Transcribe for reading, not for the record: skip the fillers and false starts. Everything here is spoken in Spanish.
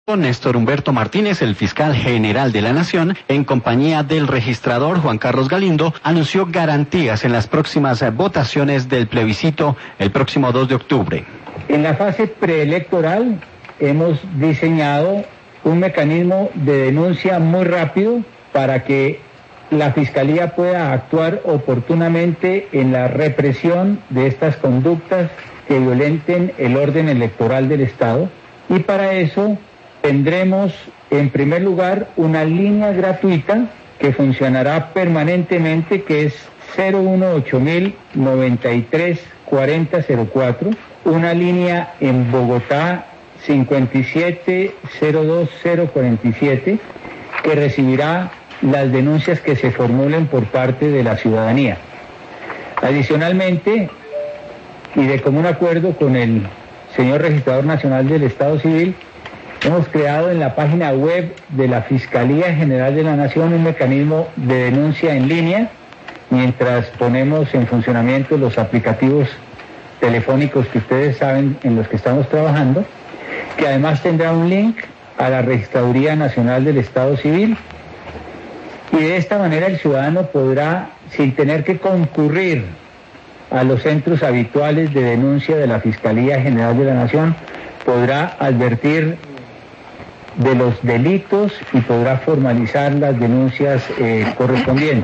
Néstor Humberto Martínez, el fiscal general de la Nación, en compañía del registrador Juan Carlos Galindo, anunció garantías en las próximas votaciones del plebiscito el próximo 2 de octubre. En la fase preelectoral hemos diseñado un mecanismo de denuncia muy rápido para que la Fiscalía pueda actuar oportunamente en la represión de estas conductas que violenten el orden electoral del Estado, y para eso tendremos en primer lugar una línea gratuita que funcionará permanentemente, que es 018-093-4004, una línea en Bogotá 57-02047, que recibirá las denuncias que se formulen por parte de la ciudadanía. Adicionalmente, y de común acuerdo con el señor Registrador Nacional del Estado Civil, hemos creado en la página web de la Fiscalía General de la Nación un mecanismo de denuncia en línea, mientras ponemos en funcionamiento los aplicativos telefónicos que ustedes saben en los que estamos trabajando, que además tendrá un link a la Registraduría Nacional del Estado Civil, y de esta manera el ciudadano podrá, sin tener que concurrir a los centros habituales de denuncia de la Fiscalía General de la Nación, podrá advertir de los delitos y podrá formalizar las denuncias correspondientes.